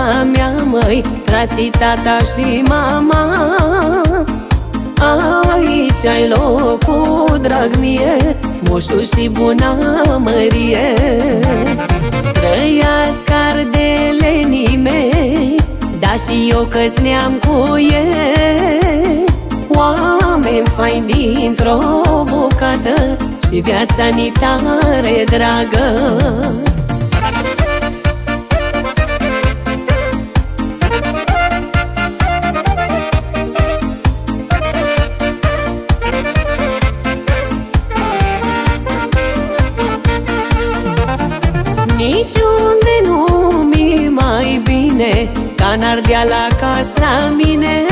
casa mea, măi, frații, tata și mama. Aici ai locul, drag mie, moșul și buna mărie. Trăiască ardelenii mei, da și eu că-s neam cu ei. Oameni faini dintr-o bucată și viața-ni tare dragă. Niciunde nu mi mai bine ca în Ardeala acasă la mine.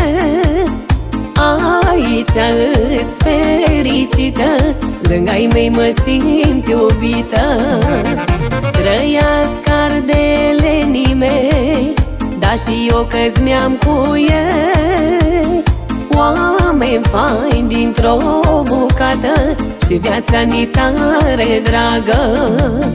Aici-s fericită, lângă-ai mei mă simt iubită. Trăiască ardelenii mei, da și eu că-s neam cu ei. Oameni faini dintr-o bucată și viața-ni tare dragă.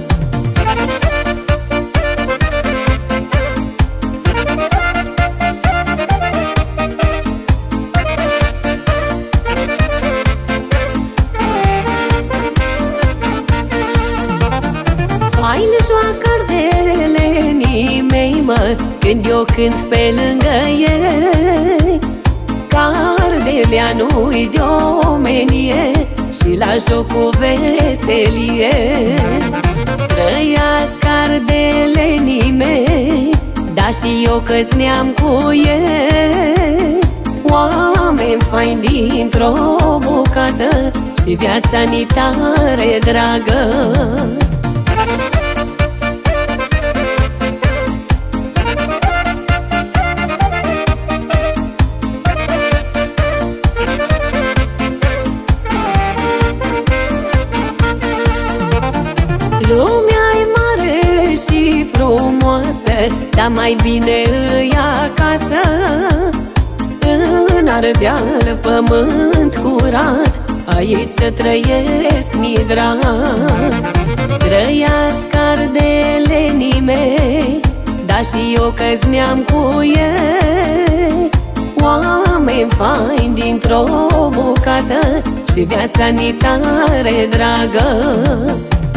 Fain joacă ardelenii mei, mă, când eu cânt pe lângă ei. Că ardeleanul-i de omenie și la joc cu veselie. Trăiască ardelenii mei, da și eu că-s neam cu ei. Oameni faini dintr-o bucată și viața-ni tare dragă. Lumea-i mare și frumoasă, dar mai bine îi acasă. În Ardeal, pământ curat, aici să trăiesc mi drag. Trăiască ardelenii mei, da și eu că-s neam cu ei. Oameni faini dintr-o bucată și viața-ni tare dragă.